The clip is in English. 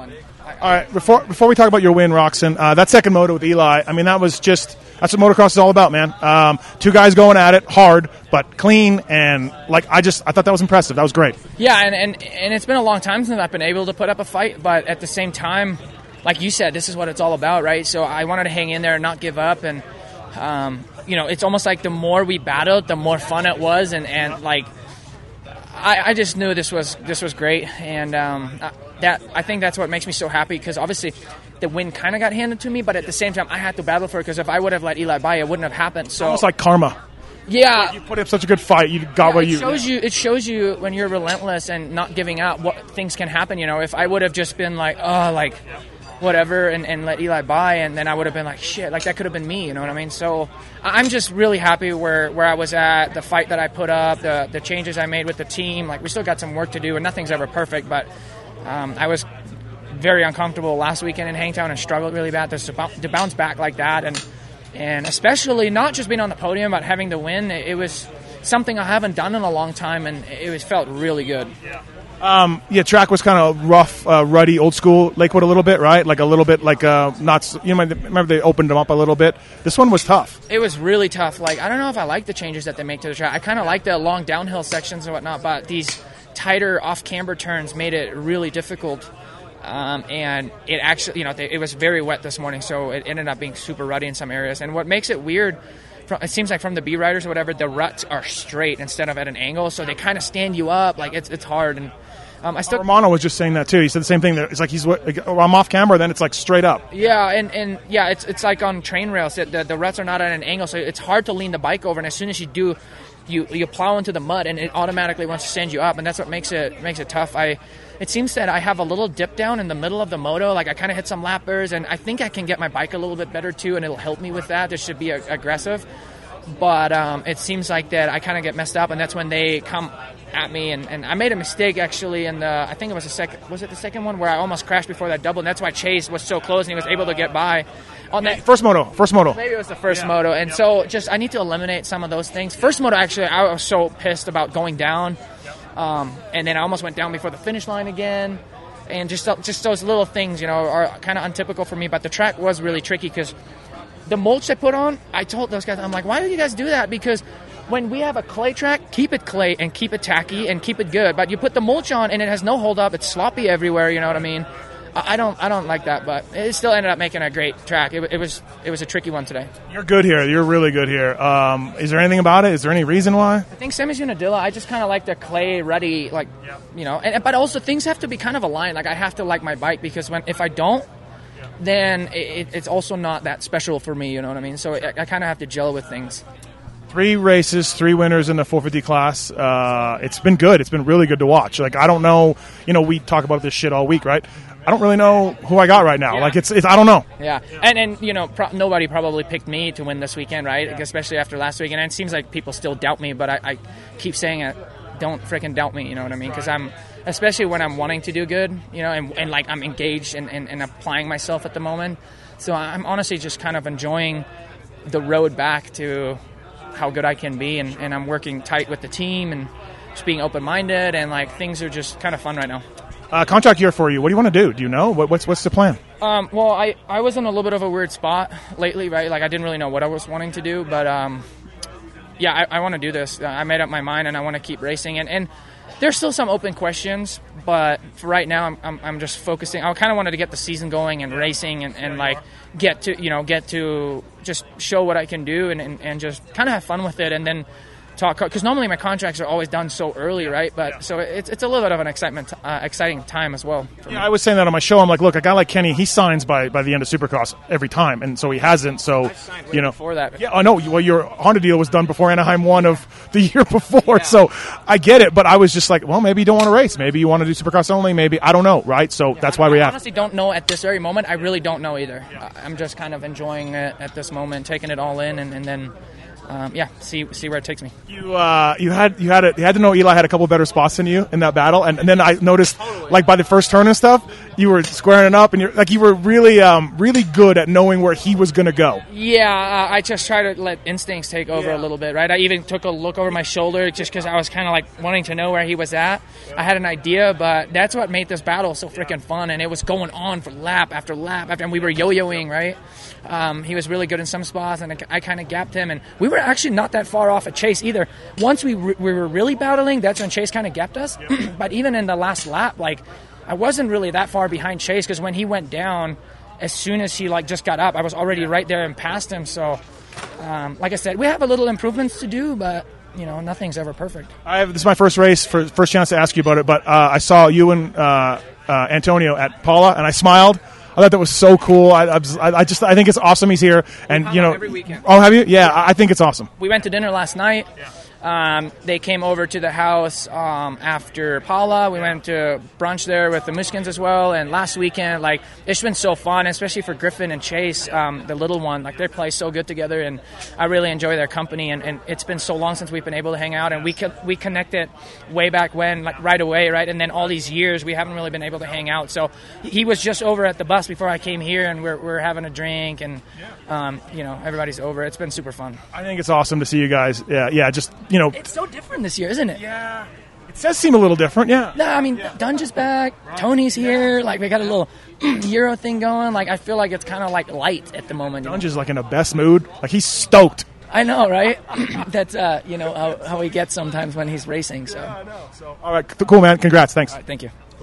one. All right, before we talk about your win, Roczen, that second moto with Eli, I mean, that's what motocross is all about, man. Two guys going at it hard, but clean, and I thought that was impressive. That was great. Yeah, and it's been a long time since I've been able to put up a fight, but at the same time, like you said, this is what it's all about, right? So I wanted to hang in there and not give up, and it's almost like the more we battled, the more fun it was, and I just knew this was great, and I think that's what makes me so happy, because obviously the win kind of got handed to me, but at the same time I had to battle for it, because if I would have let Eli by, it wouldn't have happened. So almost like karma. Yeah, you put up such a good fight, you got what you. It shows you when you're relentless and not giving up, what things can happen. If I would have just been whatever and let Eli by, and then I would have been like, shit, that could have been me, you know what I mean? So I'm just really happy where I was at, the fight that I put up, the changes I made with the team. We still got some work to do, and nothing's ever perfect, but I was very uncomfortable last weekend in Hangtown and struggled really bad to bounce back like that, and especially not just being on the podium, but having the win. It was something I haven't done in a long time, and it felt really good. Track was kind of rough, ruddy, old school Lakewood a little bit, right? A little bit not. Remember they opened them up a little bit. This one was tough. It was really tough. I don't know if I like the changes that they make to the track. I kind of like the long downhill sections and whatnot, but these tighter off-camber turns made it really difficult. And it actually, it was very wet this morning, so it ended up being super ruddy in some areas. And what makes it weird, it seems like from the B riders or whatever, the ruts are straight instead of at an angle, so they kind of stand you up. It's hard. And Romano was just saying that too. He said the same thing. It's I'm off camera, then it's straight up. Yeah, and it's like on train rails. The ruts are not at an angle, so it's hard to lean the bike over. And as soon as you do, you plow into the mud, and it automatically wants to send you up, and that's what makes it tough. It seems that I have a little dip down in the middle of the moto. I kind of hit some lappers, and I think I can get my bike a little bit better too, and it'll help me with that. This should be aggressive. But it seems like that I kind of get messed up, and that's when they come at me. And I made a mistake, actually, in I think it was the second one where I almost crashed before that double, and that's why Chase was so close, and he was able to get by. On that First moto. Maybe it was the first moto. And so I need to eliminate some of those things. First moto, actually, I was so pissed about going down. And then I almost went down before the finish line again. And just those little things, are kind of untypical for me. But the track was really tricky because the mulch I put on, I told those guys, I'm like, why do you guys do that? Because when we have a clay track, keep it clay and keep it tacky and keep it good. But you put the mulch on and it has no hold up. It's sloppy everywhere, you know what I mean? I don't like that, but it still ended up making a great track. It was a tricky one today. You're good here. You're really good here. Is there anything about it? Is there any reason why? I think same as Unadilla. I just kind of like the clay, ruddy, but also things have to be kind of aligned. I have to like my bike, because if I don't, then it's also not that special for me, you know what I mean? So I kind of have to gel with things. 3 races, 3 winners in the 450 class. It's been good. It's been really good to watch. I don't know. We talk about this shit all week, right? I don't really know who I got right now. Yeah. It's I don't know. Yeah, and nobody probably picked me to win this weekend, right? Especially after last weekend. And it seems like people still doubt me, but I keep saying it. Don't freaking doubt me, you know what I mean? Because especially when I'm wanting to do good, and I'm engaged and applying myself at the moment. So I'm honestly just kind of enjoying the road back to how good I can be, and I'm working tight with the team and just being open-minded, and things are just kind of fun right now. Contract year for you. What do you want to do? Do you know? What's the plan? Well, I was in a little bit of a weird spot lately, right? I didn't really know what I was wanting to do, but I want to do this. I made up my mind, and I want to keep racing. And there's still some open questions, but for right now, I'm just focusing. I kind of wanted to get the season going and racing, and get to just show what I can do, and just kind of have fun with it, and then talk, because normally my contracts are always done so early, right? But so it's a little bit of an exciting time as well. Yeah, I was saying that on my show. I'm like, look, a guy like Kenny, he signs by the end of Supercross every time, and so he hasn't. So I've signed way before that. Yeah, I know. Well, your Honda deal was done before Anaheim 1 of the year before, Yeah. So I get it. But I was just like, well, maybe you don't want to race. Maybe you want to do Supercross only. Maybe I don't know, right? So that's why we I have. honestly don't know at this very moment. I really don't know either. I'm just kind of enjoying it at this moment, taking it all in, and then see where it takes me. You had to know Eli had a couple better spots than you in that battle, and then I noticed like by the first turn and stuff, you were squaring it up, and you were really really good at knowing where he was going to go. Yeah, I just try to let instincts take over a little bit, right? I even took a look over my shoulder just because I was kind of like wanting to know where he was at. I had an idea, but that's what made this battle so freaking fun, and it was going on for lap after lap after, and we were yo-yoing, right? He was really good in some spots, and I kind of gapped him, and we were actually not that far off at Chase either. Once we were really battling, that's when Chase kind of gapped us. But even in the last lap, like, I wasn't really that far behind Chase because when he went down, as soon as he like just got up, I was already right there and past him. So, like I said, we have a little improvements to do, but nothing's ever perfect. This is my first race, first chance to ask you about it, but I saw you and Antonio at Paula, and I smiled. I thought that was so cool. I think it's awesome he's here, and every weekend. Oh, have you? Yeah, I think it's awesome. We went to dinner last night. They came over to the house after Paula. We went to brunch there with the Muskins as well. And last weekend, like, it's been so fun, especially for Griffin and Chase, the little one. Like, they play so good together, and I really enjoy their company. And it's been so long since we've been able to hang out, and we connected way back when, like right away, right? And then all these years, we haven't really been able to hang out. So he was just over at the bus before I came here, and we're having a drink, and everybody's over. It's been super fun. I think it's awesome to see you guys. Yeah, just. It's so different this year, isn't it? Yeah. It does seem a little different, yeah. No, I mean, Dunge is back. Tony's here. Like, we got a little Euro thing going. Like, I feel like it's kind of, like, light at the moment. Dunge is, like, in the best mood. Like, he's stoked. I know, right? That's, how he gets sometimes when he's racing. So. Yeah, I know. So, all right, cool, man. Congrats. Thanks. All right, thank you.